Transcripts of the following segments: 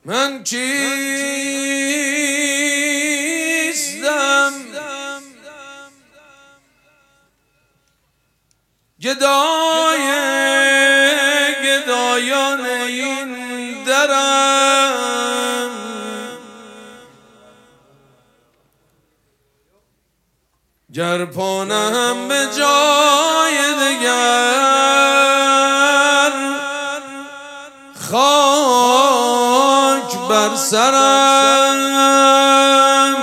من کیستم گدای گدایان این درم، گر پا نهم به جای دگر خاک بر سرم.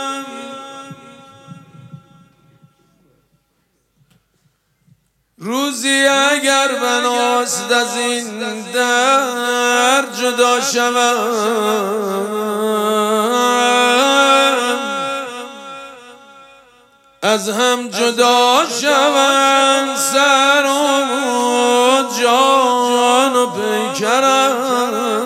روزی اگر بناست از این در جدا شوم، از هم جدا شوم سر و جان و پیکرم.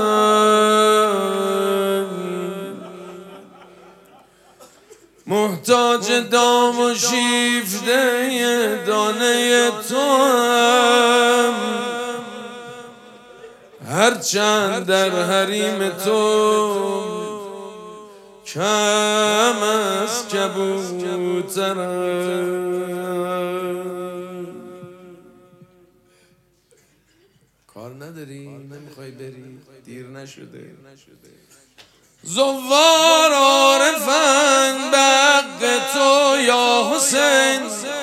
محتاج دام و شیفته دانه توام، هرچند در حریم تو کم از کبوترم. کار نداری؟ نمیخوای بری؟ دیر نشده؟ زوار عارفن به حق تو یا حسین،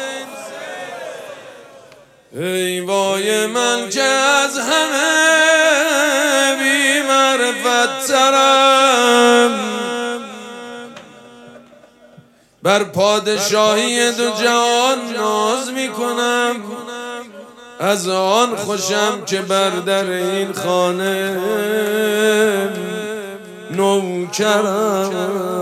ای وای من که از همه بی معرفت ترم. بر پادشاهی دو جهان ناز میکنم، از آن خوشم که بر در این خانه نوکرم.